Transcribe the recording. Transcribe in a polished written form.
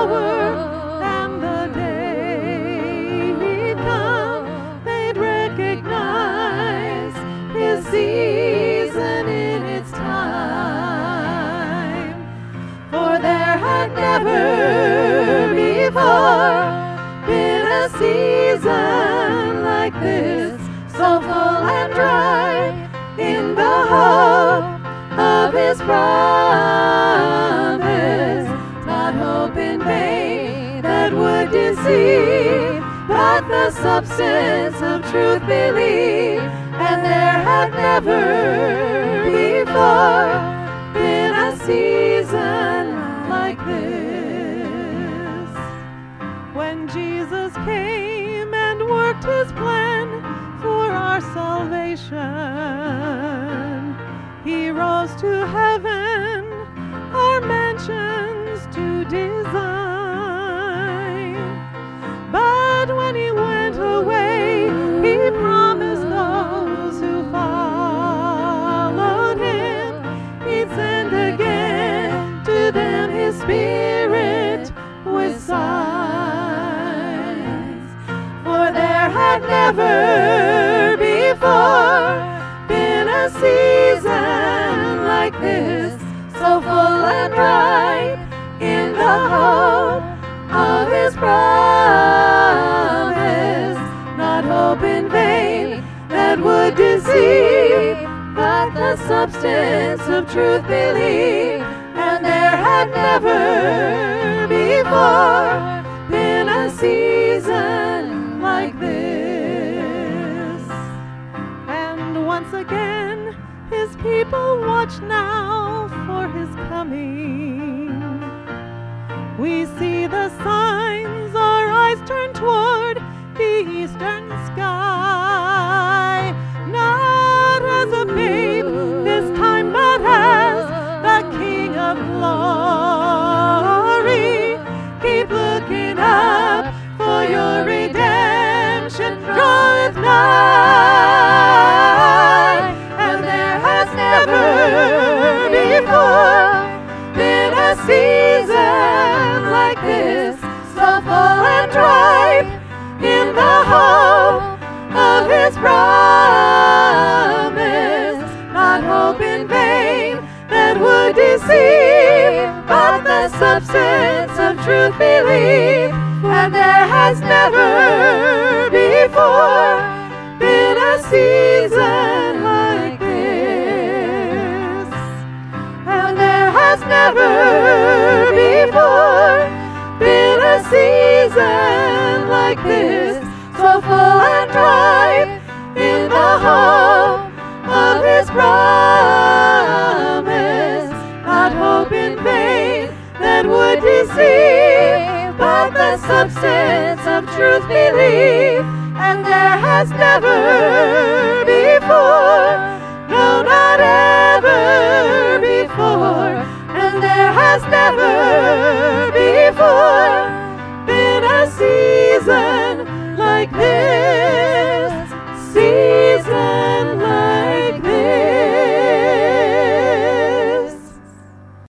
hour and the day come, they'd recognize his season in its time. For there had never before been a season like this, so full and dry in the hope of his promise. Not hope in vain that would deceive, but the substance of truth believe. And there had never before been a season like this. When Jesus came and worked his plan for our salvation, he rose to heaven, our mansions to design. But when he went away, he promised those who followed him, he'd send again to them his Spirit with signs. For there had never before been a season like this, so full and bright in the hope of his promise. Not hope in vain that would deceive, but the substance of truth believe. And there had never before been a season like this. And once again his people watch now for his coming. We see the signs, our eyes turn toward the eastern sky. Not as a babe this time, but as the King of glory. Keep looking up, for your redemption draweth nigh. And there has never before been a season like this, so full and ripe in the hope of his promise. Not hope in vain that would deceive, but the substance of truth believe. And there has never before been a season like this. And there has never before been a season like this, so full and ripe in the hope of his promise. Not hope in vain that would deceive, but the substance of truth believe. And there has never before, no, not ever before, and there has never before